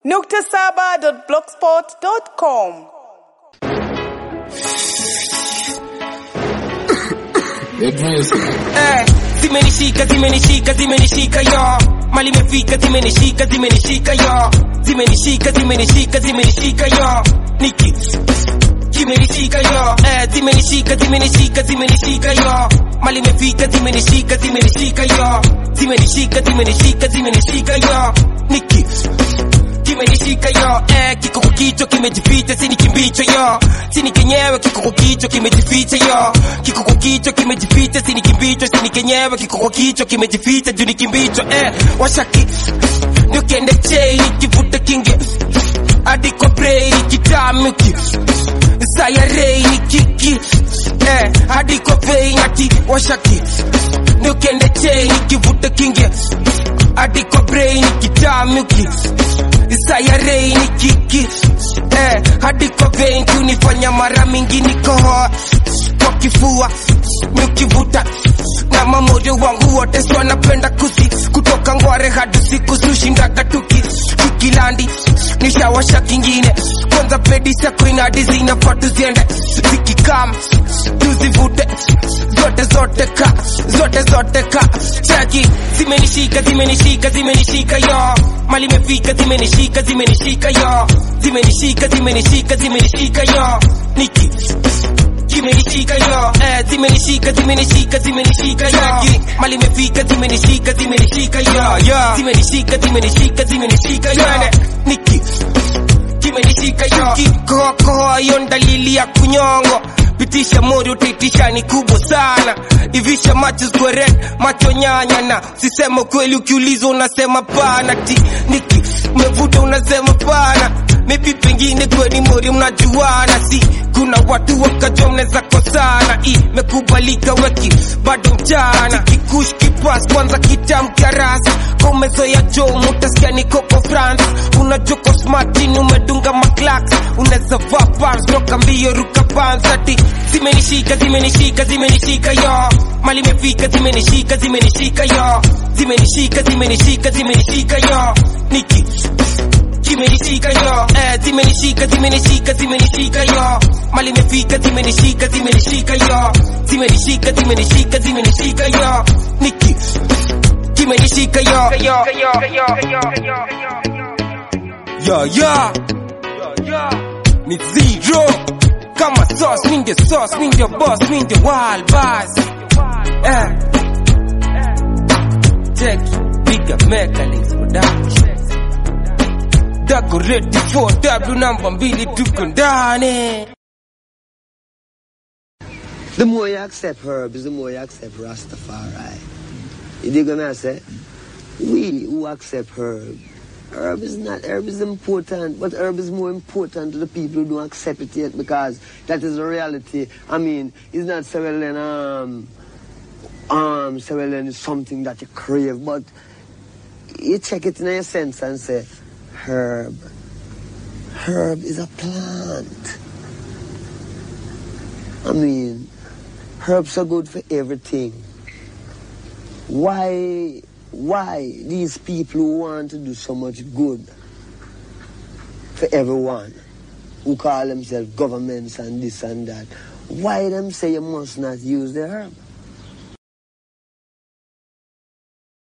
nuktasaba.blogspot.com. Zimenishika yo, mali imefika, zimenishika yo, zimenishika yo, Niki zimenishika yo, zimenishika yo, mali imefika, zimenishika yo, zimenishika yo, Niki kimenishika yo, kiko kukicho kimejificha, sini kimbicho yo, sini kenyewe kiko kukicho kimejificha yo, kiko kukicho kimejificha, sini kimbicho, sini kenyewe kiko kukicho kimejificha, juni kimbicho, washaki ndio kende chei kivuta kinge hadi kwa brain kitamuki saya rei kiki hadi kwa vein ati washaki ndio kende chei kivuta kinge hadi kwa brain kitamuki saya rei kiki hadi kwa vein kunifanya mara mingi nikohoa kwa kifua nikivuta na mamoyo wangu wote sio napenda kusi kutoka Ngware hadi siku sushinda katuki kikilandi nishawasha kingine kwanza pedisha queen hadi zinafatu ziende zikikam tuzivute zote ka chaki zimenishika yo mali imefika zimenishika yo zimenishika yo Niki kimenishika yo, zimenishika yo, mali imefika zimenishika yo, zimenishika yo, Niki kimenishika yo, kikohoa yo dalili ya kunyongo, pitisha mori utaitisha ni kubwa sana, ivisha macho kwa red, macho nyanya na sisema kweli ukiulizwa unasema pana ti, Niki umevuta unasema pana, maybe pengine kweni mori mnajuana, si kuna watu wakajua mneza kosana, mekubalika weki bado mchana, kikush kipas kwanza kitamkia rasi, komezo ya jomu utasikia ni Coco France, unajoko smartini umedunga maklaks, uneza vaa pants noka mbio ruka pants, ati zimenishika yo, mali imefika zimenishika yo, zimenishika yo, Niki kimenishika yo, zimenishika yo, mali imefika zimenishika yo, zimenishika yo, Niki kimenishika yo, ni zero kama sauce, minge boss, minge wild boss, check bigger mechanics production. Dako ready for W number 2 tuko ndani. The more you accept herbs, the more you accept Rastafari. You dig what I say? We who accept herb herb is important, but herb is more important to the people who don't accept it yet, because that is the reality. I mean, it's not Sewellen is something that you crave, but you check it in your sense and say, herb is a plant. I mean, herbs are good for everything. Why these people who want to do so much good for everyone, who call themselves governments and this and that, why them say you must not use the herb?